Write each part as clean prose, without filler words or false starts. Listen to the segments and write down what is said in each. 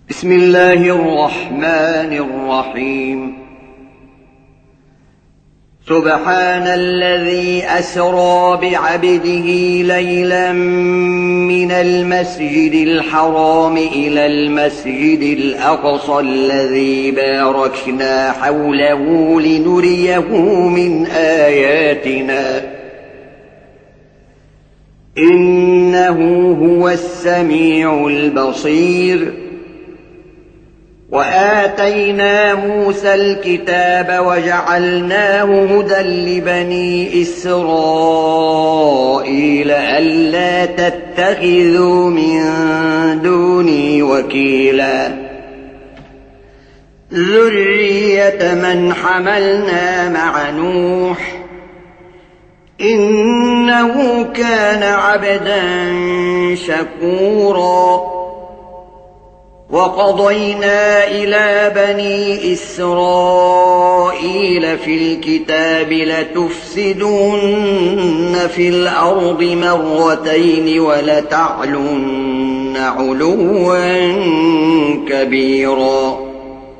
بسم الله الرحمن الرحيم. سبحان الذي أسرى بعبده ليلا من المسجد الحرام إلى المسجد الأقصى الذي باركنا حوله لنريه من آياتنا إنه هو السميع البصير. وآتينا موسى الكتاب وجعلناه هدى لبني إسرائيل ألا تتخذوا من دوني وكيلا ذرية من حملنا مع نوح إنه كان عبدا شكورا. وقضينا إلى بني إسرائيل في الكتاب لتفسدن في الأرض مرتين ولتعلن علوا كبيرا.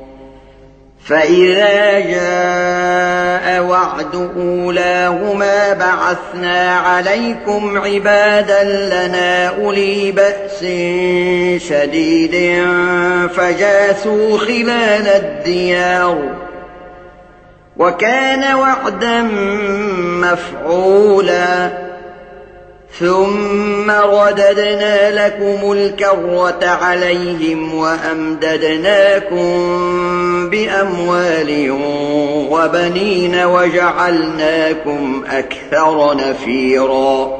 فإذا جاء وعد أولاهما بعثنا عليكم عبادا لنا أولي بأس شديد فجاسوا خلال الديار وكان وعدا مفعولا. ثم رددنا لكم الكرة عليهم وأمددناكم بأموال وبنين وجعلناكم أكثر نفيرا.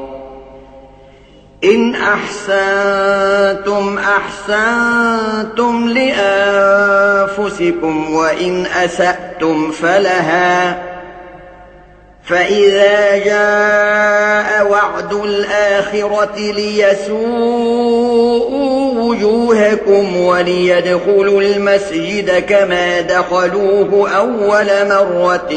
إن أحسنتم أحسنتم لأنفسكم وإن أسأتم فلها. فإذا جاء وعد الآخرة ليسوءوا وجوهكم وليدخلوا المسجد كما دخلوه أول مرة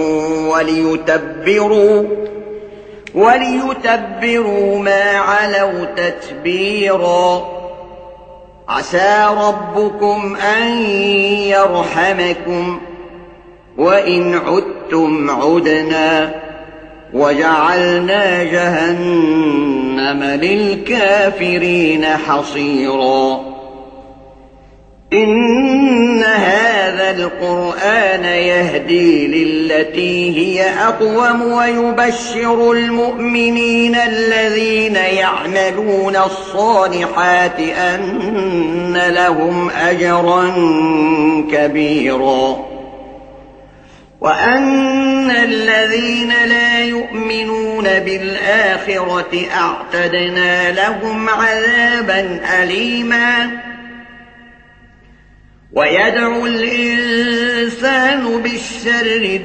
وليتبروا ما علوا تتبيرا. عسى ربكم أن يرحمكم وإن عدتم عدنا وجعلنا جهنم للكافرين حصيرا. إن هذا القرآن يهدي للتي هي أقوم ويبشر المؤمنين الذين يعملون الصالحات أن لهم أجرا كبيرا وأن الذين لا يؤمنون بالآخرة أعتدنا لهم عذابا أليما. ويدعو الإنسان بالشر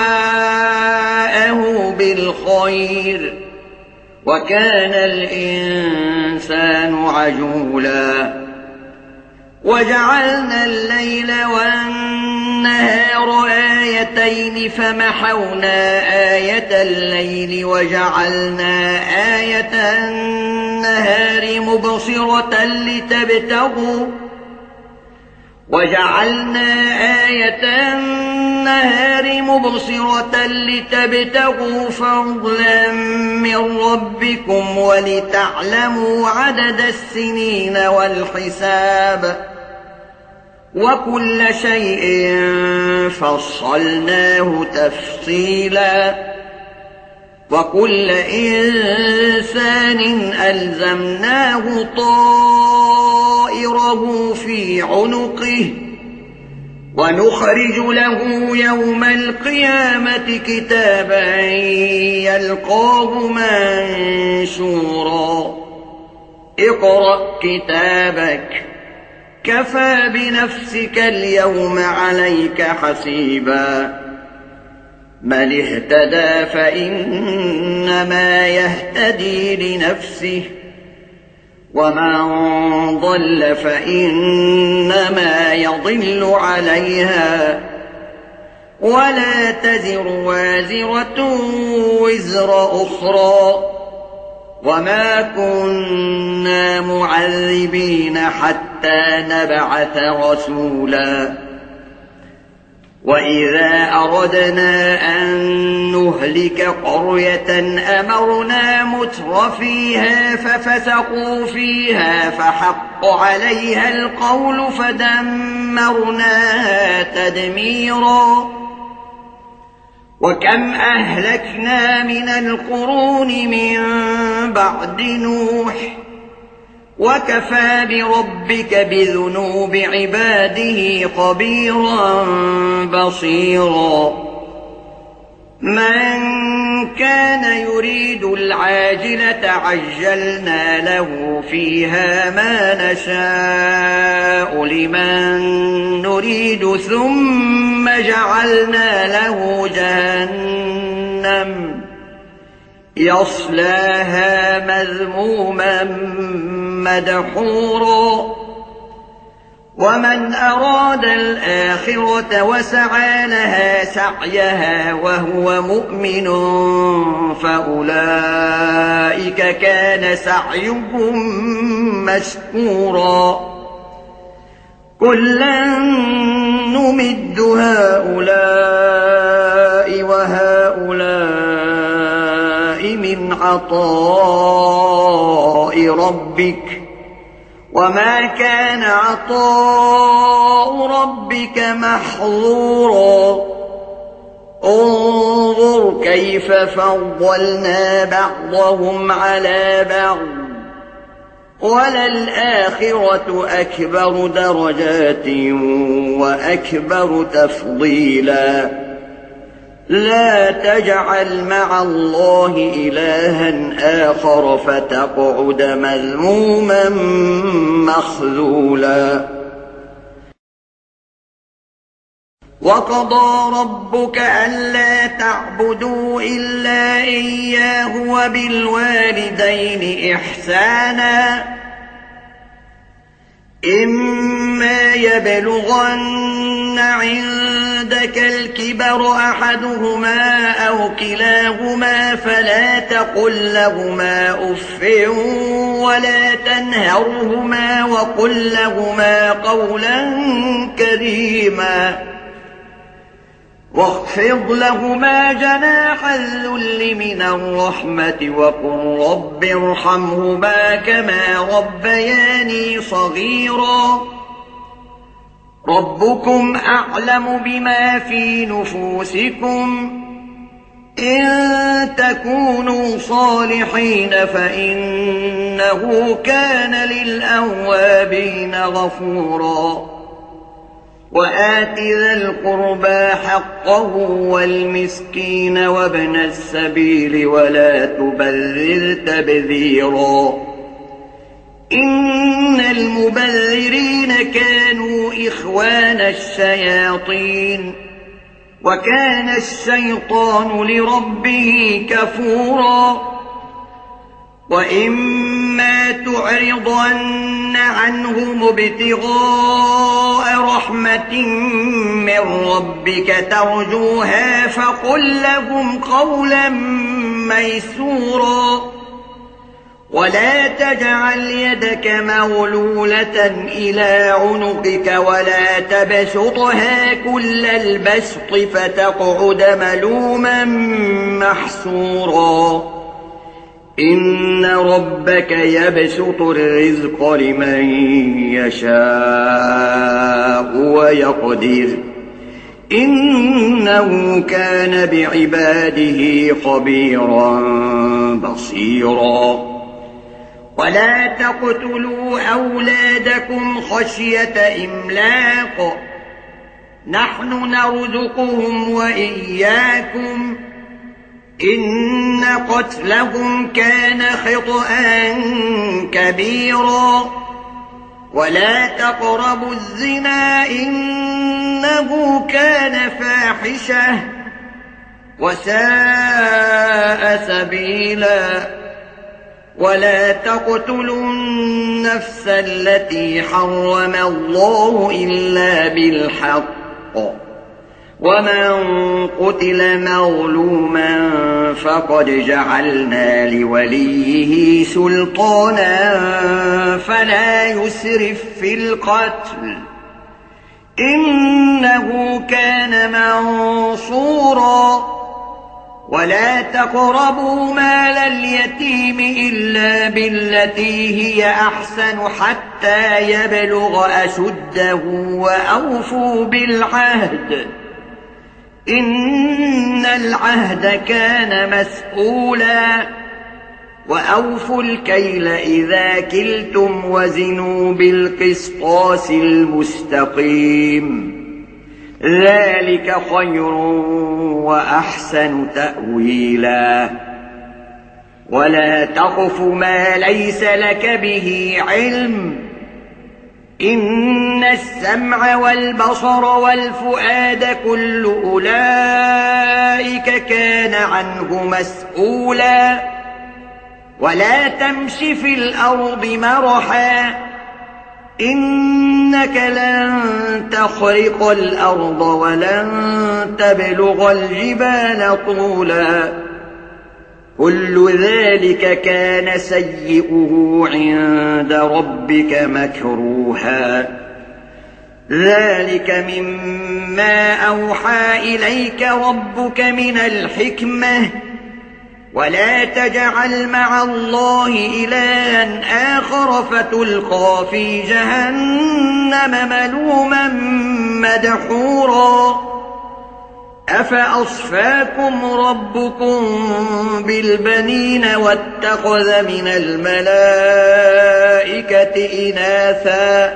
دعاءه بالخير وكان الإنسان عجولا. وجعلنا الليل والنهار آيتين فمحونا آية الليل وجعلنا آية النهار مبصرة لتبتغوا فضلا من ربكم ولتعلموا عدد السنين والحساب وكل شيء فصلناه تفصيلا. وكل إنسان ألزمناه طائره في عنقه ونخرج له يوم القيامة كتابا يلقاه منشورا. اقرأ كتابك كفى بنفسك اليوم عليك حسيبا. من اهتدى فإنما يهتدي لنفسه ومن ضل فإنما يضل عليها ولا تزر وازرة وزر أخرى وما كنا معذبين حتى نبعث رسولا وإذا أردنا أن نهلك قرية أمرنا مترفيها ففسقوا فيها فحق عليها القول فدمرناها تدميرا وكم أهلكنا من القرون من بعد نوح وكفى بربك بذنوب عباده خبيرا بصيرا من كان يريد العاجلة عجلنا له فيها ما نشاء لمن نريد ثم جعلنا له جهنم يصلاها مذموما مدحورا ومن أراد الآخرة وسعى لها سعيها وهو مؤمن فأولئك كان سعيهم مشكورا كلا نمد هؤلاء وهؤلاء من عطاء ربك وما كان عطاء ربك محظورا انظر كيف فضلنا بعضهم على بعض وللآخرة أكبر درجات وأكبر تفضيلا لا تجعل مع الله إلها آخر فتقعد مذموما مخذولا وقضى ربك ألا تعبدوا إلا إياه وبالوالدين إحسانا إما يبلغن عندك الكبر أحدهما أو كلاهما فلا تقل لهما أف ولا تنهرهما وقل لهما قولا كريما واخفض لهما جناح الذل من الرحمة وقل رب ارحمهما كما ربياني صغيرا ربكم أعلم بما في نفوسكم إن تكونوا صالحين فإنه كان للأوابين غفورا وآت ذا القربى حقه والمسكين وابن السبيل ولا تبذر تبذيرا إن المبذرين كانوا إخوان الشياطين وكان الشيطان لربه كفورا وإما تعرضن عنهم ابتغاء رحمة من ربك ترجوها فقل لهم قولا ميسورا ولا تجعل يدك مغلولة إلى عنقك ولا تبسطها كل البسط فتقعد ملوما محسورا إن ربك يبسط الرزق لمن يشاء ويقدر إنه كان بعباده خبيرا بصيرا ولا تقتلوا أولادكم خشية إملاق نحن نرزقهم وإياكم إن قتلهم كان خطأ كبيرا ولا تقربوا الزنا إنه كان فاحشة وساء سبيلا ولا تقتلوا النفس التي حرم الله إلا بالحق ومن قتل مظلوما فقد جعلنا لوليه سلطانا فلا يسرف في القتل إنه كان منصورا ولا تقربوا مال اليتيم إلا بالتي هي أحسن حتى يبلغ أشده وأوفوا بالعهد إن العهد كان مسؤولا وأوفوا الكيل إذا كلتم وزنوا بالقسطاس المستقيم ذلك خير وأحسن تأويلا ولا تقف ما ليس لك به علم إن السمع والبصر والفؤاد كل أولئك كان عنه مسؤولا ولا تمش في الأرض مرحا إنك لن تخرق الأرض ولن تبلغ الجبال طولا كل ذلك كان سيئه عند ربك مكروها ذلك مما أوحى إليك ربك من الحكمة ولا تجعل مع الله إلها آخر فتلقى في جهنم ملوما مدحورا أفأصفاكم ربكم بالبنين واتخذ من الملائكة إناثا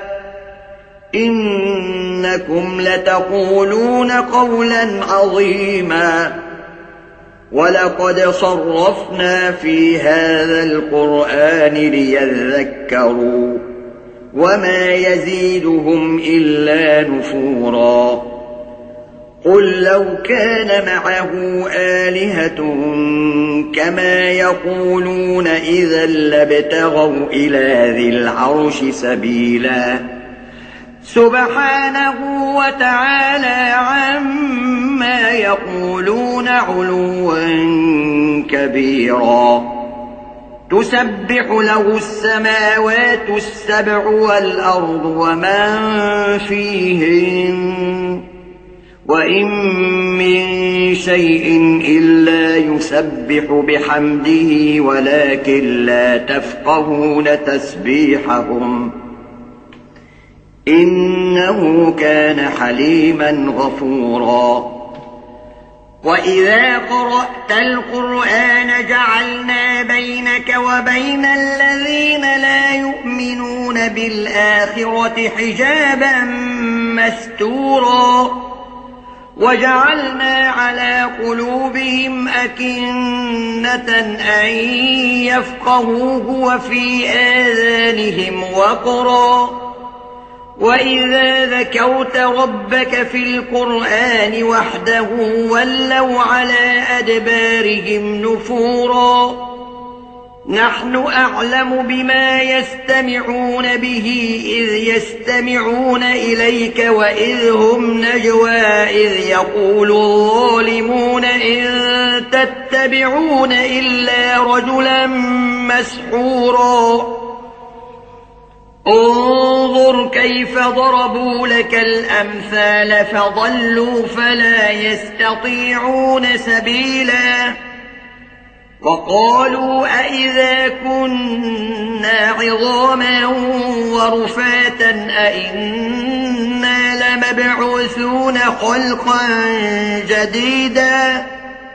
إنكم لتقولون قولا عظيما ولقد صرفنا في هذا القرآن ليذكروا وما يزيدهم إلا نفورا قل لو كان معه آلهة كما يقولون إذا لابتغوا إلى ذي العرش سبيلا سبحانه وتعالى عما يقولون علوا كبيرا تسبح له السماوات السبع والأرض ومن فيهن وإن من شيء إلا يسبح بحمده ولكن لا تفقهون تسبيحهم إنه كان حليما غفورا وإذا قرأت القرآن جعلنا بينك وبين الذين لا يؤمنون بالآخرة حجابا مستورا وجعلنا على قلوبهم أكنة أن يفقهوه وفي آذانهم وقرا وإذا ذكرت ربك في القرآن وحده ولوا على أدبارهم نفورا نحن أعلم بما يستمعون به إذ يستمعون إليك وإذ هم نجوى إذ يقول الظالمون إن تتبعون إلا رجلا مسحورا انظر كيف ضربوا لك الأمثال فضلوا فلا يستطيعون سبيلا وقالوا أئذا كنا عظاما ورفاتا أئنا لمبعوثون خلقا جديدا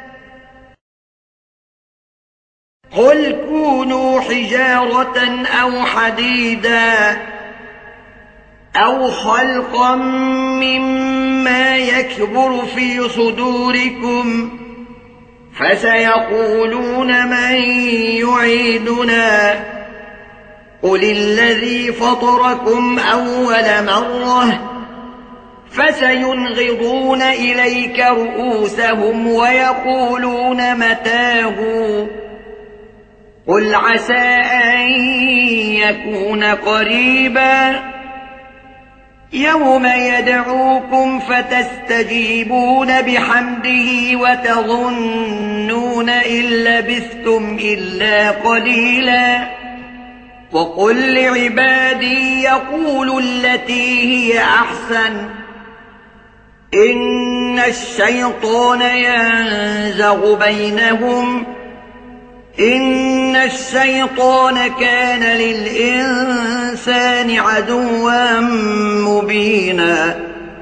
قل كونوا حجارة أو حديدا أو خلقا مما يكبر في صدوركم فسيقولون من يعيدنا قل الذي فطركم أول مرة فسينغضون إليك رؤوسهم ويقولون متاه قل عسى أن يكون قريبا يوم يدعوكم فتستجيبون بحمده وتظنون إن لبثتم إلا قليلا وقل لعبادي يقولوا التي هي أحسن إن الشيطان ينزغ بينهم إن الشيطان كان للإنسان عدوا مبينا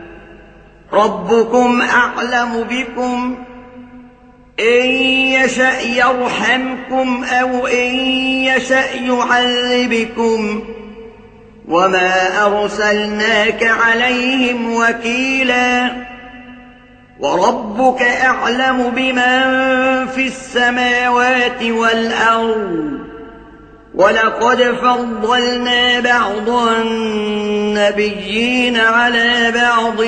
ربكم أعلم بكم إن يشأ يرحمكم أو إن يشأ يعذبكم وما أرسلناك عليهم وكيلا وربك أعلم بمن في السماوات والأرض ولقد فضلنا بعض النبيين على بعض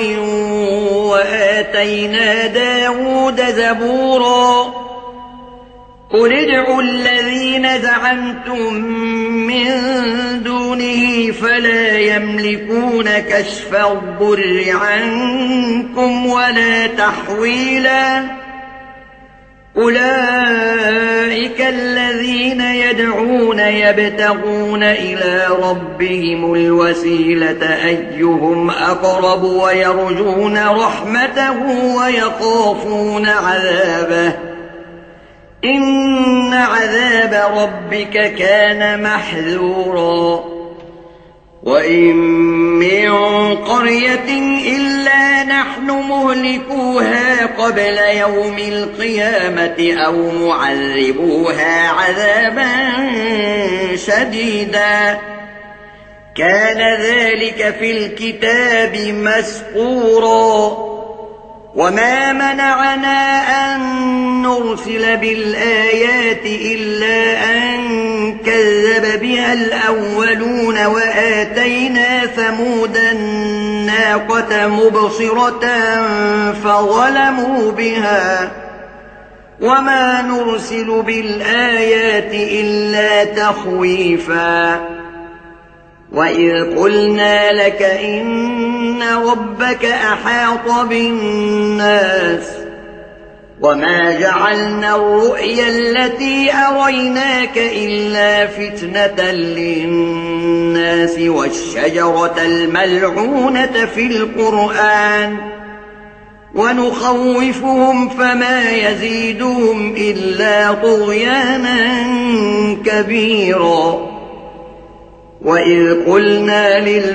وآتينا داود زبورا قل ادعوا الذين زعمتم من دونه فلا يملكون كشف الضر عنكم ولا تحويلا أولئك الذين يدعون يبتغون إلى ربهم الوسيلة أيهم أقرب ويرجون رحمته ويخافون عذابه إن عذاب ربك كان محذورا وإن من قرية إلا نحن مهلكوها قبل يوم القيامة أو معذبوها عذابا شديدا كان ذلك في الكتاب مسطورا وما منعنا أن نرسل بالآيات إلا أن كذب بها الأولون وآتينا ثمود الناقة مبصرة فظلموا بها وما نرسل بالآيات إلا تخويفا وإذ قلنا لك إن ربك أحاط بالناس وما جعلنا الرؤيا التي أريناك إلا فتنة للناس والشجرة الملعونة في القرآن ونخوفهم فما يزيدهم إلا طغيانا كبيرا وإذ قلنا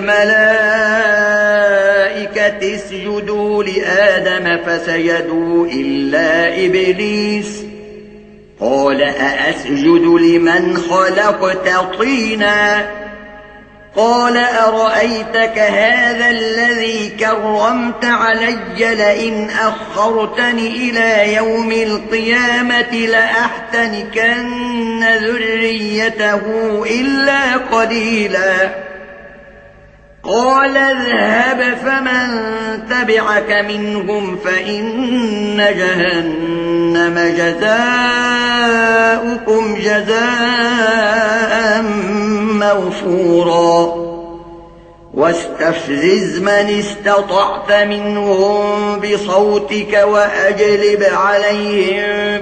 للملائكة اسجدوا لآدم فسجدوا إلا إبليس قال أأسجد لمن خلقت طينا قال أرأيتك هذا الذي كرمت علي لئن أخرتني إلى يوم القيامة لأحتنكن ذريته إلا قليلا قال اذهب فمن تبعك منهم فإن جهنم جزاؤكم جزاء موفورا واستفزز من استطعت منهم بصوتك وأجلب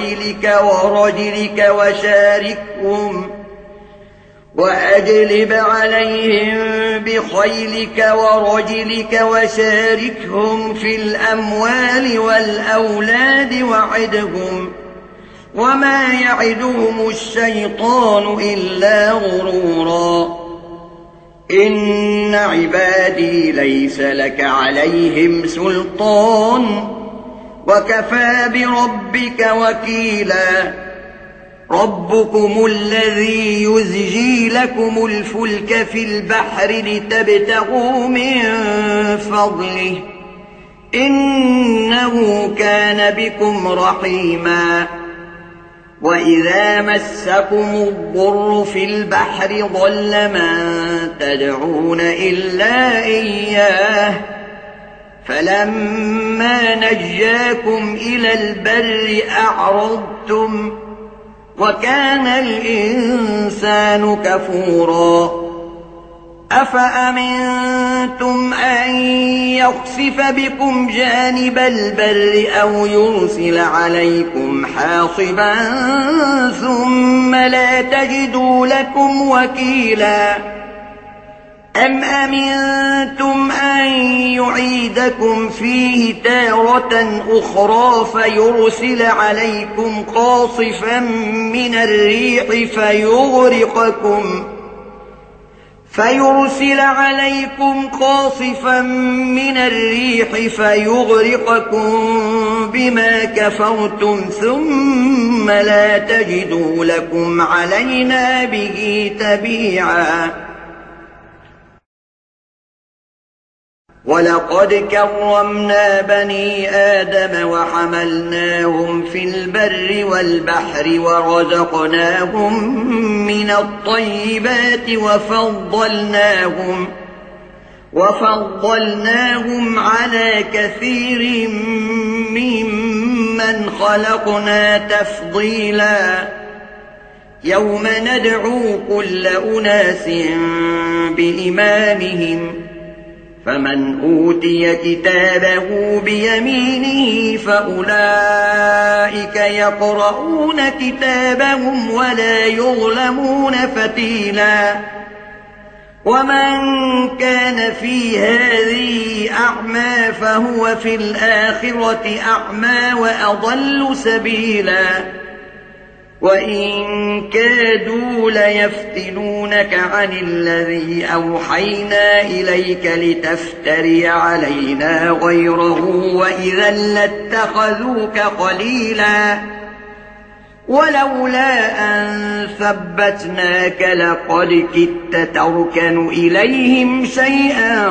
عليهم بخيلك ورجلك وشاركهم في الأموال والأولاد وعدهم وما يعدهم الشيطان إلا غرورا إن عبادي ليس لك عليهم سلطان وكفى بربك وكيلا ربكم الذي يزجي لكم الفلك في البحر لتبتغوا من فضله إنه كان بكم رحيما وإذا مسكم الضر في البحر ضل من تدعون إلا إياه فلما نجاكم إلى البر أعرضتم وكان الإنسان كفورا أفأمنتم يخسف بكم جانب البر أو يرسل عليكم حاصبا ثم لا تجدوا لكم وكيلا أم أمنتم أن يعيدكم فيه تارة أخرى فيرسل عليكم قاصفا من الريح فيغرقكم بما كفرتم ثم لا تجدوا لكم علينا به تبيعا ولقد كرمنا بني آدم وحملناهم في البر والبحر ورزقناهم من الطيبات وفضلناهم على كثير ممن خلقنا تفضيلا يوم ندعو كل أناس بإمامهم فمن أوتي كتابه بيمينه فأولئك يقرؤون كتابهم ولا يظلمون فتيلا ومن كان في هذه أعمى فهو في الآخرة أعمى وأضل سبيلا وإن كادوا ليفتنونك عن الذي أوحينا إليك لتفتري علينا غيره وإذا لاتخذوك خليلا ولولا أن ثبتناك لقد كدت تركن إليهم شيئا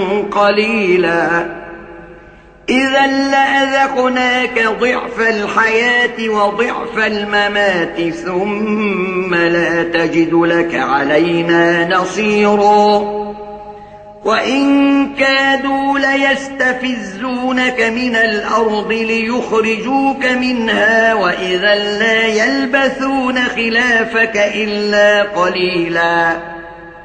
قليلا إذا لأذقناك ضعف الحياة وضعف الممات ثم لا تجد لك علينا نصيرا وإن كادوا ليستفزونك من الأرض ليخرجوك منها وإذا لا يلبثون خلافك إلا قليلا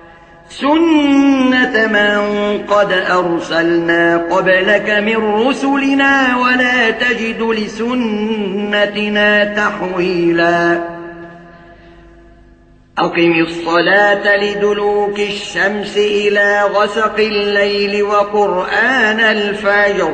سنة من قد أرسلنا قبلك من رسلنا ولا تجد لسنتنا تحويلا أقم الصلاة لدلوك الشمس إلى غسق الليل وقرآن الفجر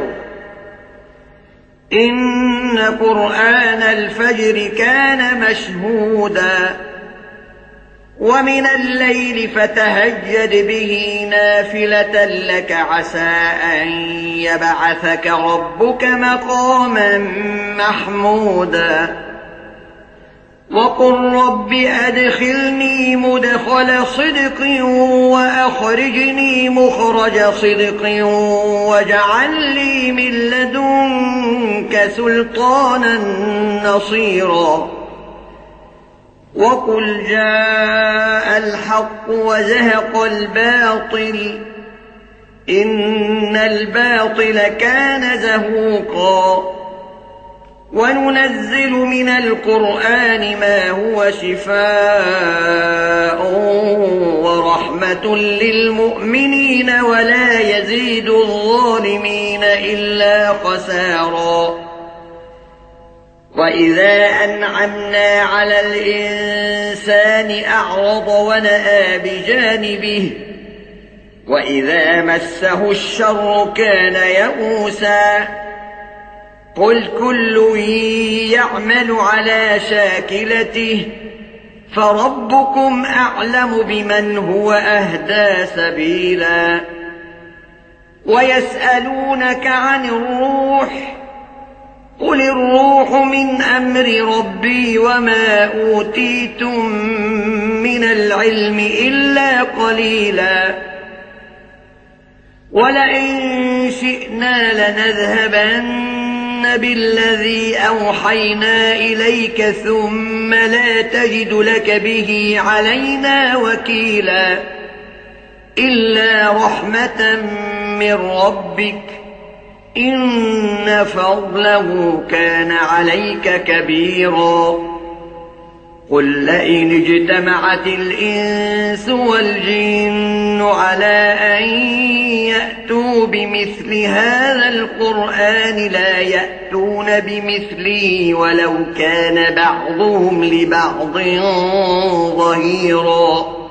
إن قرآن الفجر كان مشهودا ومن الليل فتهجد به نافلة لك عسى أن يبعثك ربك مقاما محمودا وقل رب أدخلني مدخل صدق وأخرجني مخرج صدق واجعل لي من لدنك سلطانا نصيرا وقل جاء الحق وزهق الباطل إن الباطل كان زهوقا وننزل من القرآن ما هو شفاء ورحمة للمؤمنين ولا يزيد الظالمين إلا خسارا وإذا أنعمنا على الإنسان أعرض ونأى بجانبه وإذا مسه الشر كان يئوسا قل كل يعمل على شاكلته فربكم أعلم بمن هو أهدى سبيلا ويسألونك عن الروح قل الروح من أمر ربي وما أوتيتم من العلم إلا قليلا ولئن شئنا لنذهبن بالذي أوحينا إليك ثم لا تجد لك به علينا وكيلا إلا رحمة من ربك إن فضله كان عليك كبيرا قل لئن اجتمعت الإنس والجن على أن يأتوا بمثل هذا القرآن لا يأتون بمثله ولو كان بعضهم لبعض ظهيرا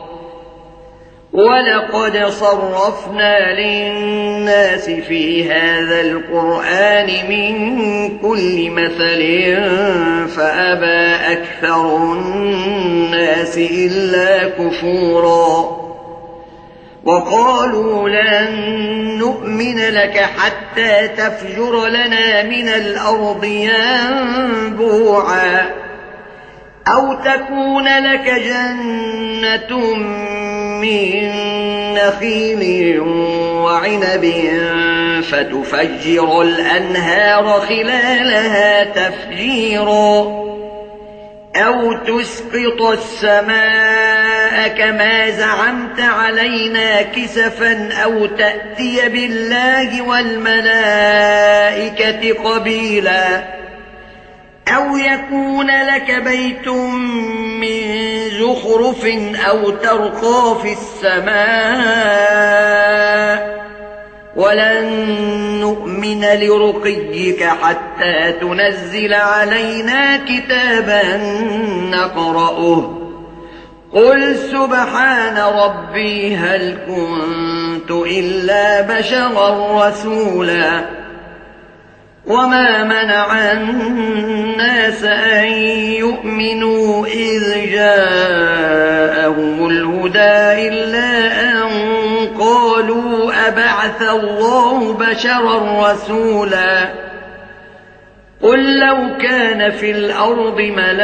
ولقد صرفنا للناس في هذا القرآن من كل مثل فأبى أكثر الناس إلا كفورا وقالوا لن نؤمن لك حتى تفجر لنا من الأرض ينبوعا أو تكون لك جنة من نخيل وعنب فتفجر الأنهار خلالها تفجيرا أو تسقط السماء كما زعمت علينا كسفا أو تأتي بالله والملائكة قبيلا أو يكون لك بيت من زخرف أو ترقى في السماء ولن نؤمن لرقيك حتى تنزل علينا كتابا نقرأه قل سبحان ربي هل كنت إلا بشرا رسولا وما منع الناس أن يؤمنوا إذ جاءهم الهدى إلا أن قالوا أبعث الله بشرا رسولا قل لو كان في الأرض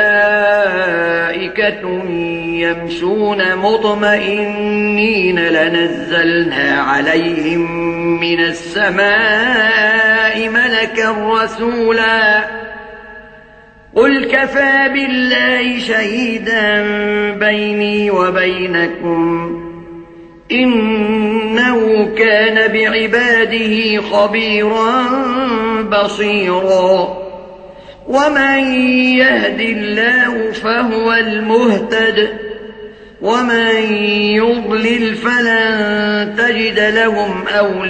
ملائكة يمشون مطمئنين لنزلنا عليهم من السماء ملكا رسولا قل كفى بالله شهيدا بيني وبينكم إنه كان بعباده خبيرا بصيرا ومن يهد الله فهو المهتد ومن يضلل فلن تجد لهم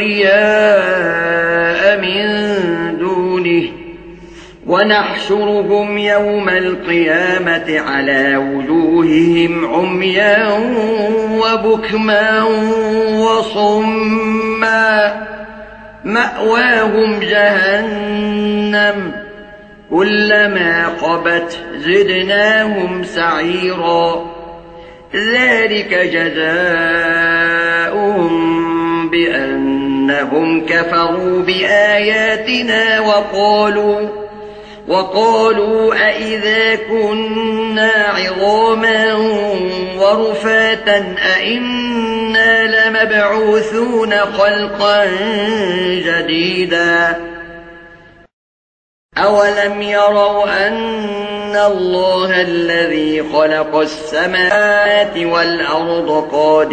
أولياء من دونه ونحشرهم يوم القيامة على وجوههم عميا وبكما وصما مأواهم جهنم كلما خبت زدناهم سعيرا ذلك جزاؤهم بأنهم كفروا بآياتنا وقالوا أئذا كنا عظاما ورفاتا أئنا لمبعوثون خلقا جديدا أولم يروا أن الله الذي خلق السماوات والأرض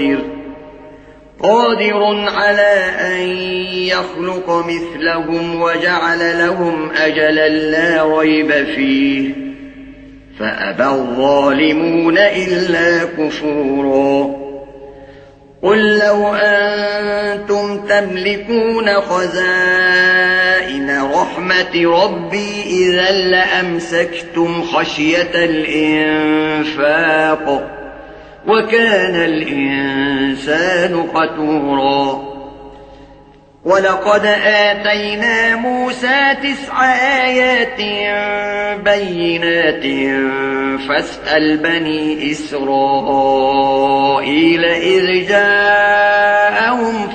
قادر على أن يخلق مثلهم وجعل لهم أجلا لا ريب فيه فأبى الظالمون إلا كفورا قل لو أنتم تملكون خزائن رحمة ربي إذا لأمسكتم خشية الإنفاق وكان الإنسان قتورا ولقد آتينا موسى 9 آيات بينات فاسأل بني إسرائيل إذ جاءهم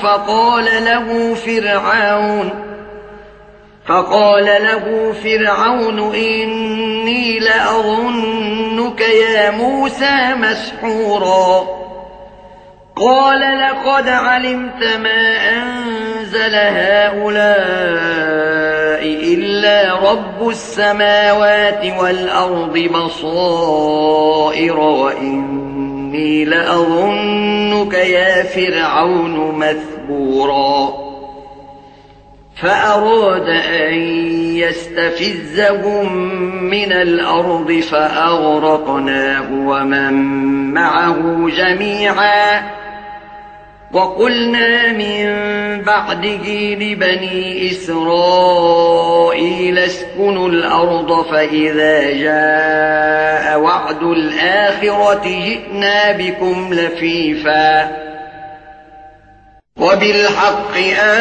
فقال له فرعون إني لأظنك يا موسى مسحورا قال لقد علمت ما أنزل هؤلاء إلا رب السماوات والأرض بصائر وإني لأظنك يا فرعون مثبورا فأراد أن ليستفزهم من الأرض فأغرقناه ومن معه جميعا وقلنا من بعده لبني إسرائيل اسكنوا الأرض فإذا جاء وعد الآخرة جئنا بكم لفيفا وبالحق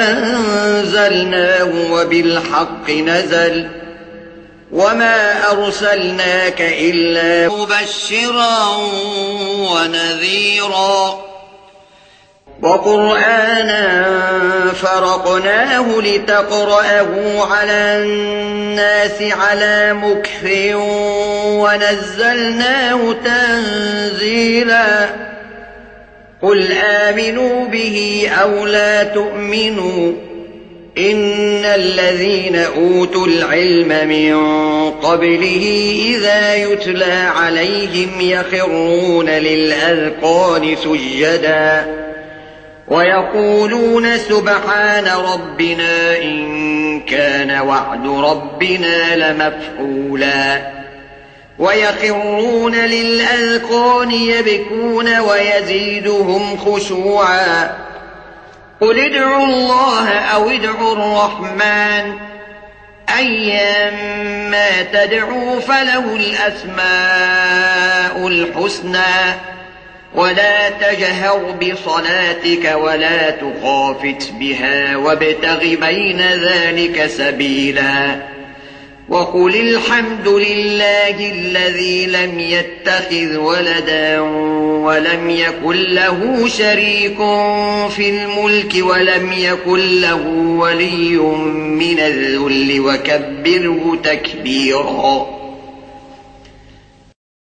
أنزلناه وبالحق نزل وما أرسلناك إلا مبشرا ونذيرا وقرآنا فرقناه لتقرأه على الناس على مكث ونزلناه تنزيلا قل آمنوا به أو لا تؤمنوا إن الذين أوتوا العلم من قبله إذا يتلى عليهم يخرون للأذقان سجدا ويقولون سبحان ربنا إن كان وعد ربنا لمفعولا ويخرون للأذقان يبكون ويزيدهم خشوعا قل ادعوا الله أو ادعوا الرحمن أيما تدعوا فله الأسماء الحسنى ولا تجهر بصلاتك ولا تخافت بها وابتغ بين ذلك سبيلا وقل الحمد لله الذي لم يتخذ ولدا ولم يكن له شريك في الملك ولم يكن له ولي من الذل وكبره تكبيرا